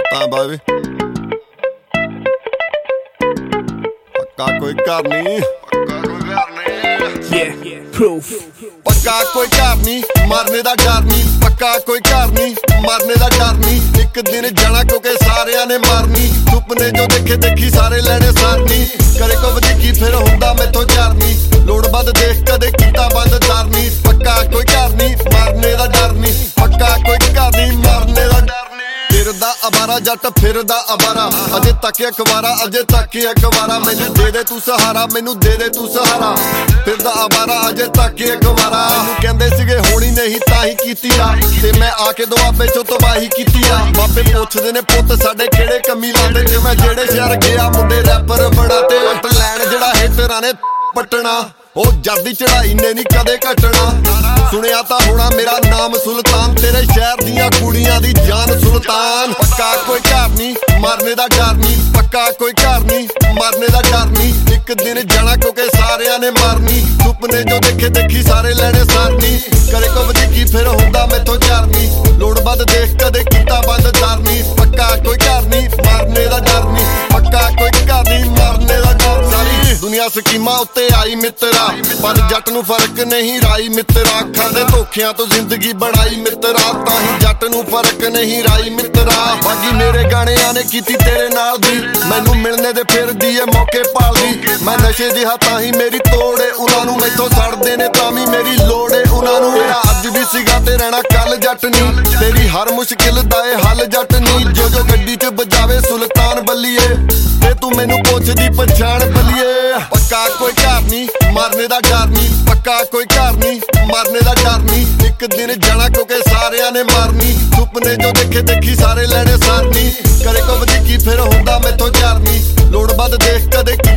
Time, baby. पक्का कोई घर नहीं, Yeah, proof. पक्का कोई घर नहीं, मरने दा डर नहीं। पक्का कोई घर नहीं, मरने दा डर नहीं। एक दिन जाना क्योंकि सारियां ने मारनी। सुपने जो देखे देखी सारे लेने सारनी। करे को वजीकी फिर हुंदा मैथों जारनी। लोड़ बद देख कदे कीता बंद दारनी। पक्का कोई घर नहीं, मरने दा डर नहीं। पक्का कोई घर नहीं, मरने दा डर नहीं। फिरदा अबारा जट फिरदा अबारा, अजे तक अखबारा अजे तक अखबारा। मैनू दे दे तू सहारा, मैनू दे दे तू सहारा। फिरदा अबारा अजे तक अखबारा। मैनू कहंदे सीगे होनी नहीं ताही कीती आ, ते मैं आके दुआबे चों तबाही कीती आ। बाबे पुछदे ने पुੱਤ साडे किहड़े कमी लांदे, जे मैं जेड़े शहर गया मुंडे रैपर बनाते। पट लैण जिहड़ा हेटरां ने पटना, ओ जद चढ़ाई ने नी कदे घटना। सुनिया तां होना मेरा नाम सुल्तान, तेरे शहर दियां कुड़ियां दी जान सुल्तान। पक्का कोई घर नहीं, मरने दा डर नहीं। पक्का कोई घर नहीं, मरने दा डर नहीं। एक दिन जाना क्योंकि सारियां ने मारनी। सुपने जो देखे देखी सारे लेने सारनी। करे को वजीकी फिर हुंदा मैथों जारनी। लोड़ बद देख कदे कीता बंद दारनी। पक्का कोई घर नहीं, मरने दा डर नहीं। पक्का कोई घर नहीं, मरने दा डर नहीं। दुनिया स्कीमां उत्ते आई मित्रा, पर जट नूं फर्क नहीं राई मित्रा। अखां दे धोखियां तो जिंदगी बनाई मित्रा, ताही जट नूं फर्क नहीं राई मित्रा। बाकी मेरे गाणियां ने कीती तेरे नाल दी, मैनू मिलने दे फिरदी ए मौके भालदी। मैं नशे जिहा ताही मेरी तोड़े उन्हां नूं, मैथों सड़दे ने तां वी मेरी लोड़ ए उन्हां नूं। मेरा अज भी सीगा ते रहना कल जट नी, तेरी हर मुश्किल दा ए हल जट नी। जो गड्डी च बजावे सुल्तान बल्लीए, ते तू मैनू पुछदी पछाण बल्लीए। पक्का कोई घर नहीं, मरने दा डर नहीं। पक्का कोई घर नहीं, मरने दा डर नहीं। एक दिन जाना क्योंकि सारियां ने मारनी। सुपने जो देखे देखी सारे लेने सारनी। करे को वजीकी फिर हुंदा मैथों जारनी। लोड़ बद देख कदे